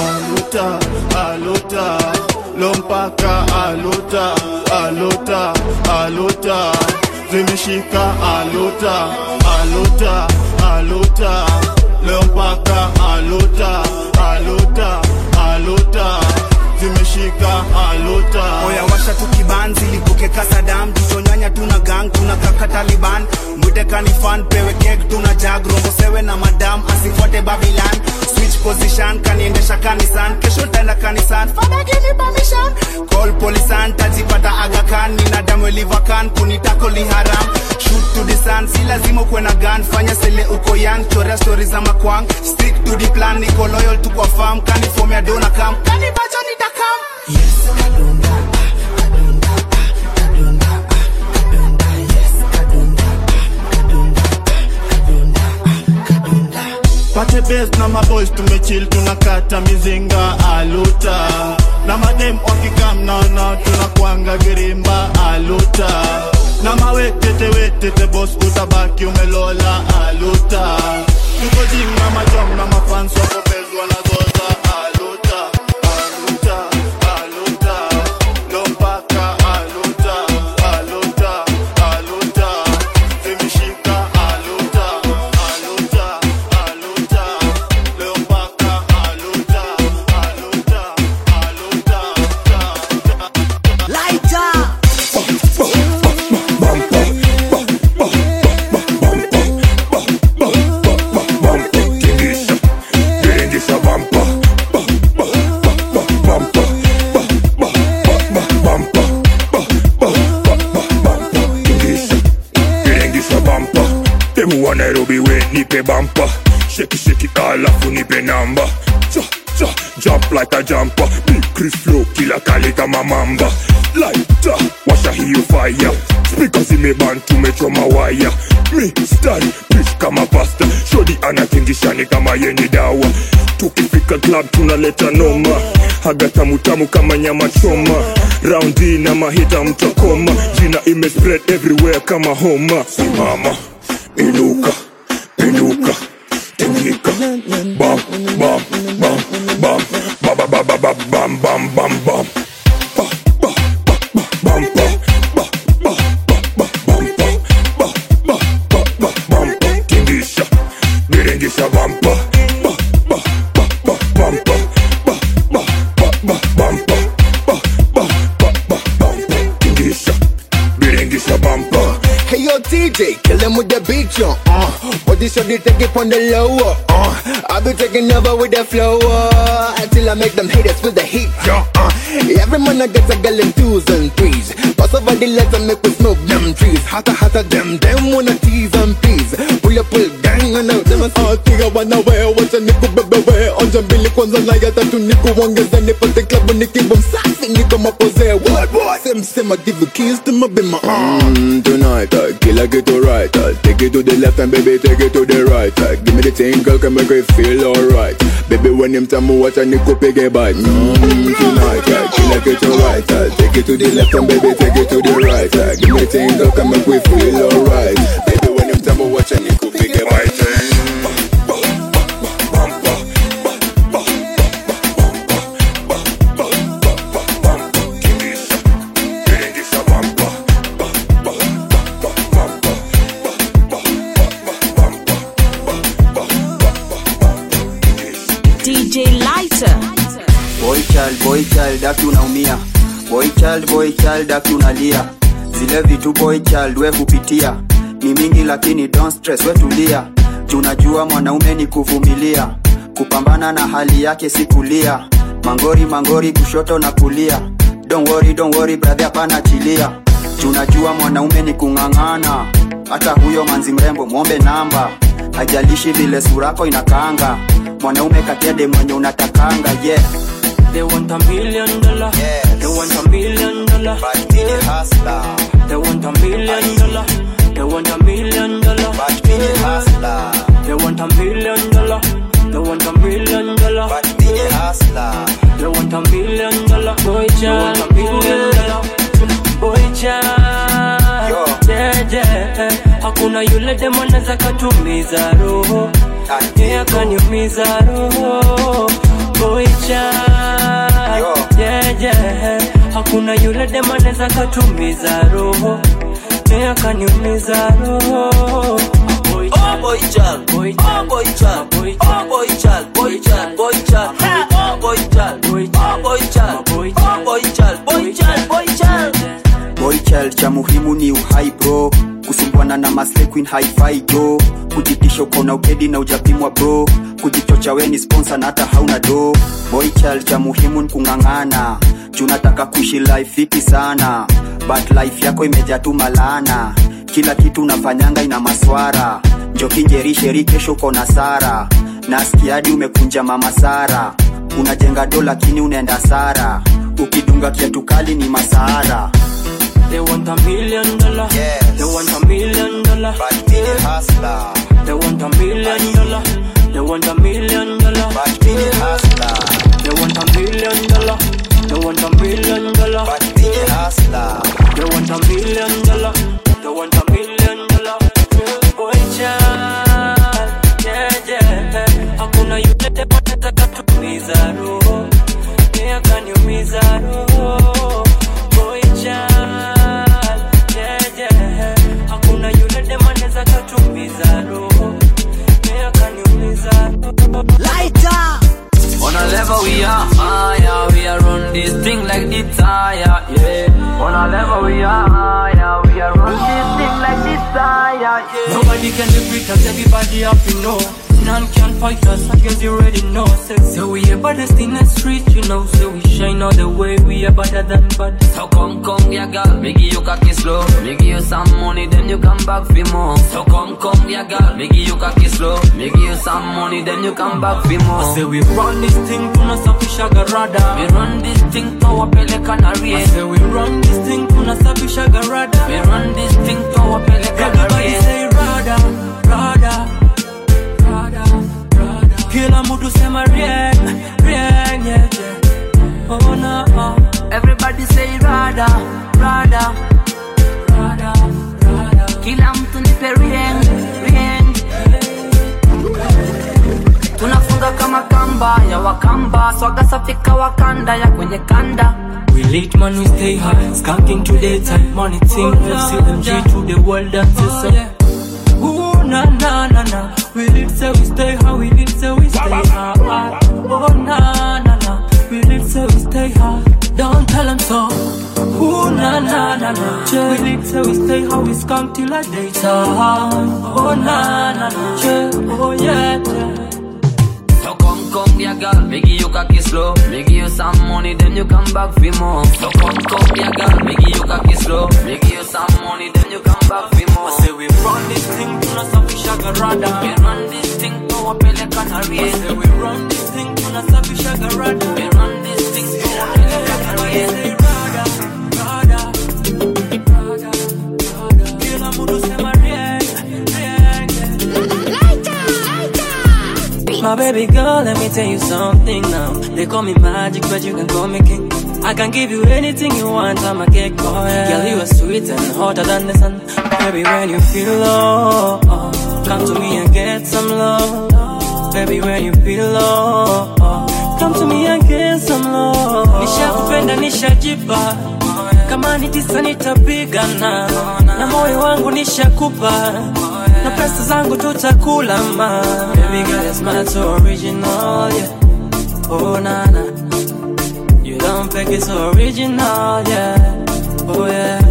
Lompaka Alota. Zimeshika Alota. Lompaka Alota. Zimeshika Alota. Oya washa tukibanzi lipuke kasadam, tuchonyanya tuna gang tuna kaka Taliban, mwite kanifan pewe cake tuna jag rombo sewe na madam asifuate Babylon, switch position kaniendesha kanisan, kesho tenda kanisan, father give me permission, call police tajipata Aga Khan, nina damu elivakan kunitako li haram, shoot to the sun, si lazima ukwe na gun, fanya sele uko young, chorea stories za makwang, stick to the plan, niko loyal tu kwa farm, kanifomea dona kam, kanibacha nitakam. Yes, Kadunda, yes, Kadunda. Pate best na maboys tumechill tunakata mizinga Alota. Na madem wakikam na tunakuanga girimba Alota. Na mawetete boss utabaki umelola Alota. Tuko jing na majom na mafans wako bezwa na zoza Alota. Lompaka Alota. Zimeshika Alota. Lompaka Alota. Lighter. Watu wa Nairobi we nipe bumper. Shake it, shake it, alafu nipe number. Jump like a jumper. Big Chris flow, kila kali kama mamba. Lighter, washa hiyo fire. Speakers zimeban tumechoma wire. Mi style, bitch kama pasta. Shodi anakingishani kama yeni dawa. Tukifika club tunaleta noma. Haga tamu tamu kama nyama choma. Roundi na mahita mtakoma. Jina ime spread everywhere kama homa. Simama, inuka, pinduka, tingika. Bam, bam, bam, bam. Ba ba ba ba ba bam bam bam bam. Ba ba ba ba bam bam. Ba ba ba ba bam bam. Ba ba ba ba bam bam. Tingisha, biringisha bam bam. Ba ba ba ba bam bam. Ba ba ba ba bam bam. Ba ba ba ba bam bam. Tingisha, biringisha bam bam. Hey yo DJ, kill him with the beat, yo. What this show, they take it on the lower. I'll be taking over with the flow until I make them haters with the heat, yo. Every man I get a girl in 2s and 3s. Pass over the legs and make we smoke them trees. Hotter them wanna tease and please. Pull gang and out them a think I wanna wear. Watch a niku bebe wear. Onja mbili kwanza na yata tu niku wangeza nipote club niki bom safi niku mapose. What? Sim I give the keys to my bima. Tonight kill I get alright. Take it to the left and baby take it to the right. Give me the thing girl can make it feel alright. Baby when him tell me watch a niku piggy bite. Tonight kill I get alright. Take it to the left and baby take it to the right. Give me the thing girl can make it feel alright. Baby when him tell me watch a niku piggy bite. DJ Lighter. Boy child, aki unaumia. Boy child, aki unalia. Zile vitu boy child, we kupitia. Ni mingi lakini don't stress, we tulia. Tunajua mwanaume ni kuvumilia. Kupambana na hali yake si kulia. Mangori kushoto na kulia. Don't worry brother hapana chilia. Tunajua mwanaume ni kungangana. Hata huyo manzi mrembo muombe namba. Hajalishi vile surako inakaanga. Mwanaume katede mwenye unatakanga, yeah. They want $1 million, yes. They want $1 million, but be the hustler. They want $1 million, they want $1 million, but be the hustler. They want $1 million, they want $1 million, but be the hustler. They want $1 million, boy child, $1 million, boy child, yeah. Hakuna yule demo naza katumiza roho. Yeah, kaniumiza roho. Boy child, yeah. Hakuna yule demo naza katumiza roho. Yeah, kaniumiza roho. Oh boy child, boy child, boy child, boy child, boy child, boy child, boy child, oh boy child, boy child, boy child, boy child, boy child, boy child. Boy child cha muhimu ni uhai bro. Kusumbwana na maslay queen hi-fi jo. Kujitisha uko na ukedi na ujapimwa bro. Kujichocha we ni sponsor na hata hauna do. Boy child cha muhimu ni kungangana. Tunataka kuishi life fiti sana. But life yako imejaa tu malana. Kila kitu unafanyanga ina maswara. Njoki njeri sheri kesho kona sara. Nasikia hadi umekunja mama Sara. Unajenga dola lakini unaenda sara. Ukidunga kiatu kali ni masahara. They want $1 million, yes. They want $1 million, but be the hustler. They want $1 million, they want $1 million, but be the hustler. They want $1 million, they want $1 million, but be the hustler. They want $1 million, they want $1 million, boy child, yeah. Hakuna yule demo nataka tumiza roho. Yeah, kaniumiza roho. Boy child, yeah. Hakuna yule demo naza katumiza roho. Yeah, kaniumiza roho. Lighter. On a level we are higher, we are run this thing like the tire, yeah. On a level we are higher, we are run this thing like the tire, yeah. Nobody can defeat us, everybody have to know. none can fight us. I guess you already know. So we are baddest in the street, you know. So we shine all the way, we are better than bad. So come, yeah, girl, me give you cocky slow. Me give you some money, then you come back for more. So come, yeah, girl, me give you cocky slow. Me give you some money, then you come back for more. I say we run this thing, tunasafisha garada. We run this thing, tawapeleka na rie. I say we run this thing, tunasafisha garada. We run this thing, tawapeleka na rie. Everybody say rada, rada, rada, rada. Kila mtu sema rien, rien, yeah, yeah. Oh no, oh. Everybody say rada, rada, rada, rada. Kila mtu nipe rien, rien. Tunafunga kama kamba ya wakamba. Swaga safika wakanda ya kwenye kanda. We late man, we stay high. Skanking to daytime, money team. FCMG to the world that is yeah. Ooh, na na na na. We lit say we stay high, we lit say we stay high. Oh na na na. We lit say we stay high. Don't tell them so. Ooh, na na na na. We lit say we stay high, we skunk till the daytime. Oh na na na. Oh yeah, yeah. So come, yeah, girl, me give you cocky slow. Me give you some money, then you come back for more. So come, yeah, girl, me give you cocky slow. Me give you some money, then you come back for more. I say we run this thing, tunasafisha garada. We run this thing, tawapeleka na rie. I say we run this thing, tunasafisha garada. We run this thing, tawapeleka na rie. Say rada, rada, rada, rada. Kila mtu sema rien, rien, yeah. My baby girl, let me tell you something now. They call me magic, but you can call me king. I can give you anything you want, I'm a cake boy, yeah. Girl, you are sweet and hotter than the sun. Baby, when you feel low, come to me and get some love. Baby, when you feel low, come to me and get some love. Nishakupenda, nishajipa. Kama ni tisa nitapigana. Na moyo wangu nishakupa. Na pesa zangu tutakula ma. Baby girl, it's mad so original, yeah. Oh na na. You don't think it's so original, yeah. Oh yeah.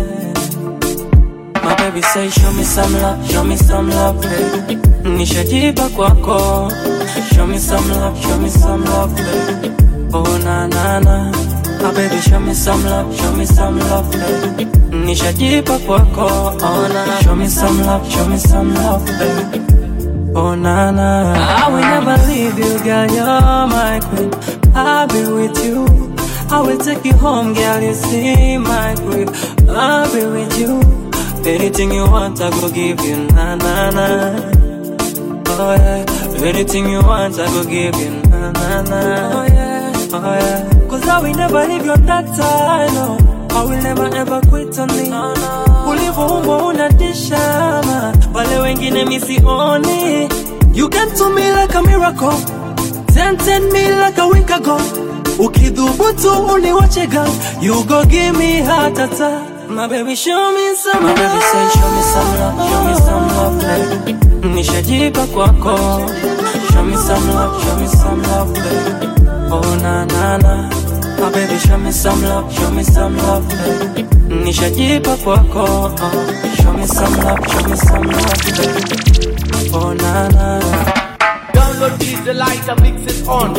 My baby say show me some love, baby. Nishajipa kwako. Show me some love, baby. Oh na na na. My baby show me some love, baby. Nishajipa kwako. Oh na na. Show me some love, baby. Oh na na. I will never leave you, girl, you're my queen. I'll be with you. I will take you home, girl, you see my crib. I'll be with you. Anything you want, I go give you, na na na. Oh yeah. Anything you want, I go give you, na na na. Oh yeah, oh yeah. Cause I will never leave your daughter, I know. I will never ever quit on me. Ulivo umbo unadishama. Wale wengine misioni. You came to me like a miracle. Sent me like a week ago. Ukidhubutu uniwache girl. You go give me heart attack. My baby show me some love. My baby say show me some love, baby. Nishajipa kwako. Show me some love, baby. Oh na na na. My baby show me some love, baby. Nishajipa kwako. Show me some love, baby. Oh na na. Download DJ Lighter, mix it on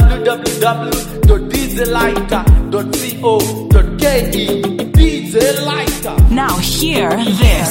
www.djlighter.co.ke. DJ Lighter. Now hear this.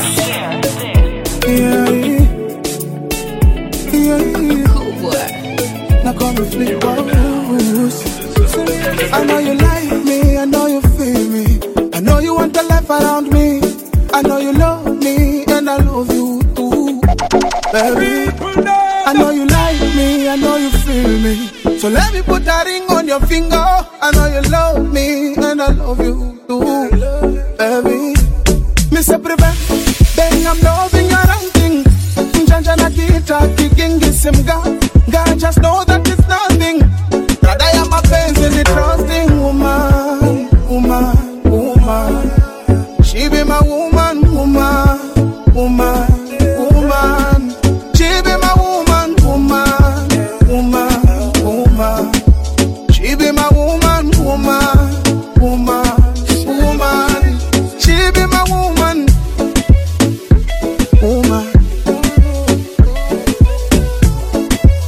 Cool boy. Now come and flip balls. I know you like me, I know you feel me. I know you want a life around me. I know you love me, and I love you too, baby. I know you like me, I know you feel me. So let me put a ring on your finger. I know you love me, and I love you too, baby. Mr. Prevent, then I'm loving your ranking. Janjana kita, kicking gisimga. God just know that it's nothing. That I am a fancy, trusting woman, woman, woman. She be my woman, woman, woman, woman. She be my woman, woman, woman, woman. She be my woman, woman, woman, woman. She be my woman, woman.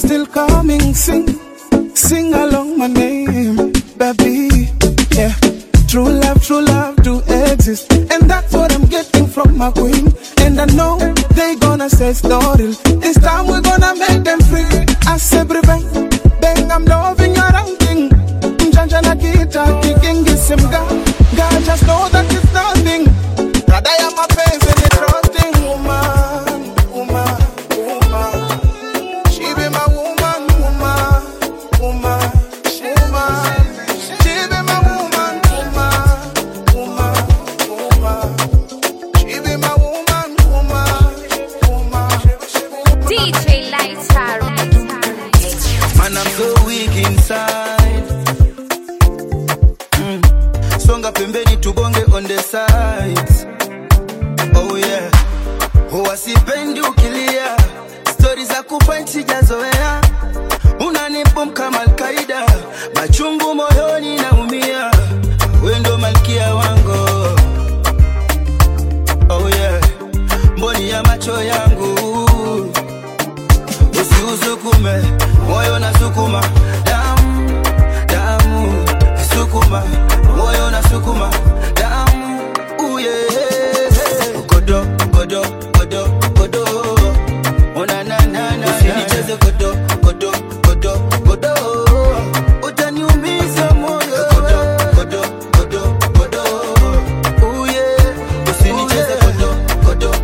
still coming. Sing along my name, baby. Yeah, true love do exist, and that's what I'm getting from my queen. And I know they gonna say it's not real. This time we're gonna make them free. I say bang, bang, I'm loving your ranking. Janja na kita, kicking is some God just know that it's nothing. That I am a face and a trusting woman. She be my woman. She be my woman. She be my woman. DJ Lighter. Man, I'm so weak inside. Songa pembeni tubonge on the sides. Oh yeah. Huwa sipendi ukilia. Stories za kufight sijazoea. Unanibom kama Al-Qaeda. Machungu moyoni naumia. Wewe ndo malkia wangu. Oh yeah. Mboni ya macho yangu. Usiusukume, moyo nasukuma. Damu, sukuma. Moyo nasukuma. Damu, Godo. Ona na. Usinicheze godo. Utaniumiza moyo. Godo. Usinicheze godo.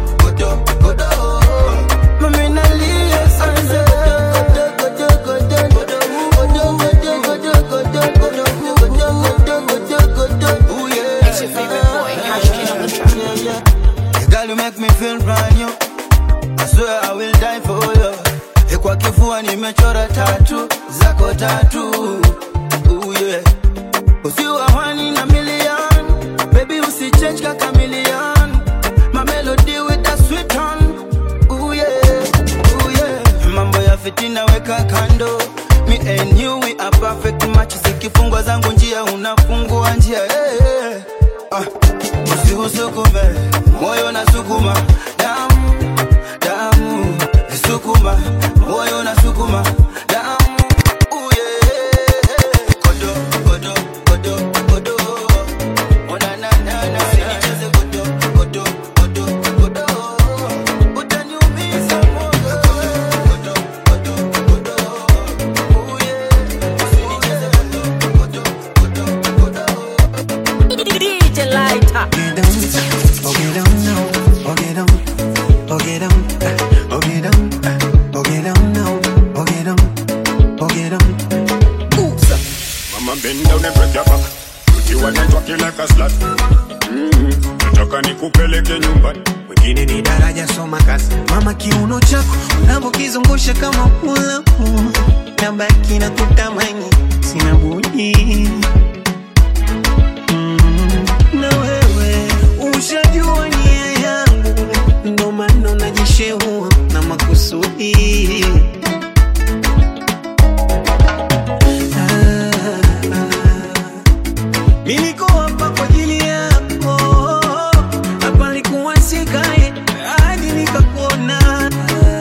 Mami nalia sana. It's your favorite boy, Cash King on the track. Girl, you make me feel brand new. I swear I will die for you. Kwa kifua nimechora tatu zako tatu. Yeah. Usiwa 1 in a million. Baby usichange ka chameleon. My melody with a sweet tone. Yeah. Mambo ya fitina weka kando. Me and you we are perfect match. Zikifungwa zangu njia unafungua njia. Usiusukume, moyo nasukuma. Damu, sukuma, moyo nasukuma. Damu, Godo. Ona na. Usinicheze godo. Utaniumiza moyo. Godo. Usinicheze godo. DJ Lighter. Get down now. Mama bend down and break your back. Put you on and talk you like a slut. Nataka nikupeleke nyumbani. Wengine ni daraja soma kazi. Mama kiuno chako unapokizungusha kama ulapu. Nabaki na kutamani sina budi. Na wewe ushajua nia yangu. Ndo maana najishehua na makusudi. Niko hapa kwa ajili yako. Hapa nilikuwa sikae hadi nikakuona.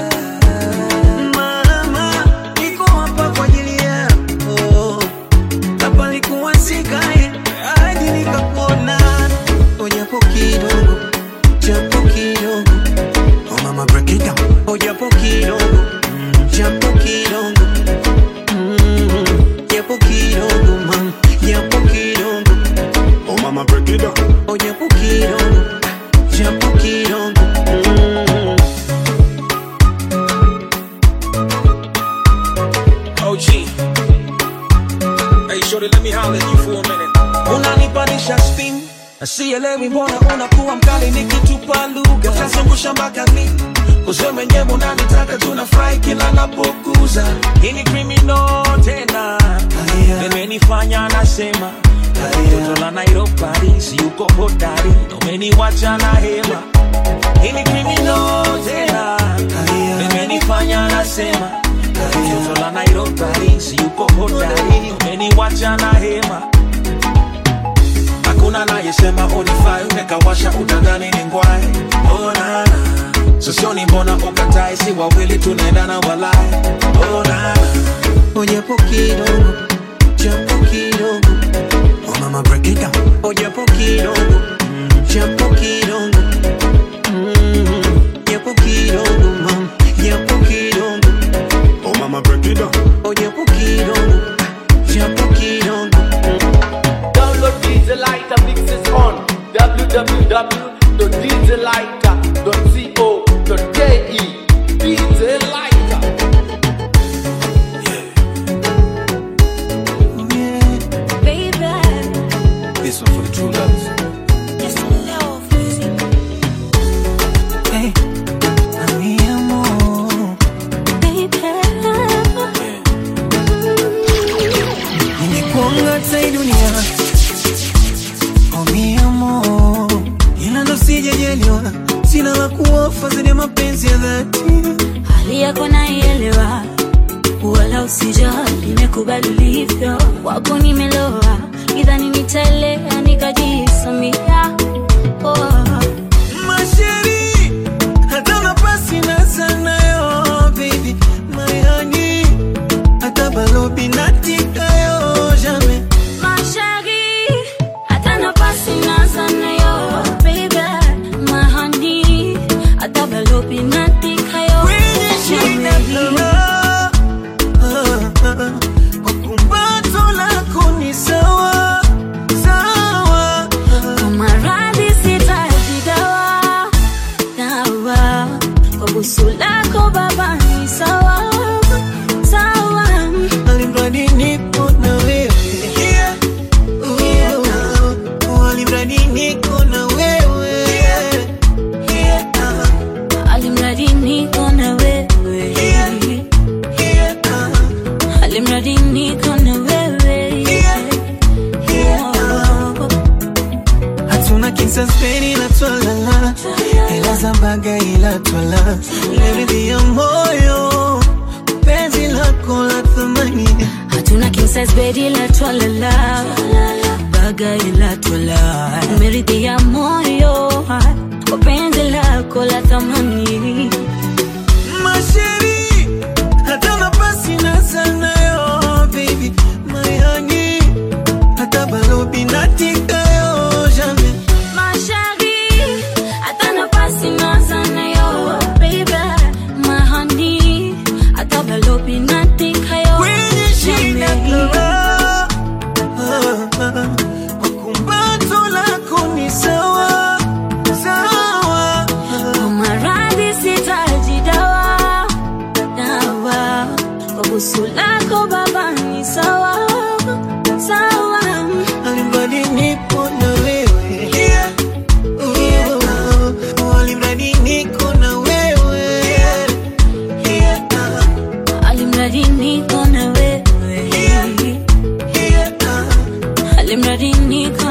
Mama, niko hapa kwa ajili yako. Hapa nilikuwa sikae hadi nikakuona. Japo kidogo. Oh mama break it down. Japo kidogo. Japo kidogo, mama. Japo kidogo. Oh mama break it down. Japo kidogo. OG. Hey shorty, let me holler at you for a minute. Unanipanisha spin. Sielewi mbona unakuwa mkali nikitupa lugha. Utazungusha mpaka lini? Useme nyewe unanitaka tunafurahi kila napokuza. Hii ni criminal tena. Nimenifanya nasema. Toto la Nairobi, si uko hodari. Umeniwacha na hema. Hii ni criminal tena. Nimenifanya nasema. Toto la Nairobi, si uko hodari. Umeniwacha na hema. Hakuna anayesema unifai, umekawasha utadhani ni ngwai. Oh na na, So sioni mbona ukatae, si wawili tunaendana walai. Oh na Ojapo kidogo, japo kidogo. Oh mama break it down. Ojapo kidogo, japo kidogo. Japo kidogo mama, japo kidogo. Oh mama break it down. Ojapo kidogo, japo kidogo. Download DJ Lighter mixes on www.djlighter.co.ke. DJ Lighter. Baby, this one for the true lovers. just love music. Hey, mi amor, baby. Nimekuanga hata dunia. Oh mi amor, ila ndo sijajelewa. Sina la kuofa zaidi ya mapenzi ya dhati. Hali yako naielewa, wala usijali, nimekubali ulivyo. Wako nimeloa, idhani nitaelea nikajisamia. Oh. Masheri, hata nafasi na sana yo, baby, my honey. Hata balobi natika yo, jamais. Mashari, hata nafasi na sana yo, baby, my honey. Hata balobi natika yo, Wakumbato lako ni sawa, sawa. Kwa maradhi sitaji dawa, dawa. Kwa busu lako baba ni sawa, sawa. Alimradi nipo na wewe. Alimradi niko na wewe. Alimradi niko na wewe. Alimradi niko na wewe. Hatuna kinsa speni la twalala, ila zambaga ila twala. Leridhi ya moyo, penzi lako la thamani. Hatuna king size bed ila twalala, baga ila twala. Umeridhia moyo, kwa penzi lako la thamani. Masheri, hata nafasi na sana yo, baby, my honey. Hata balobi natika yo, jamais. Mashari, hata nafasi na sana yo, baby, my honey. Hata balobi natika yo, kwenye shina Clara. Wakumbato lako ni sawa, sawa. Kwa maradhi sitaji dawa, dawa. Kwa busu lako baba ni sawa, sawa. Alimradi nipo na wewe. Alimradi niko na wewe. Alimradi niko na wewe. Alimradi niko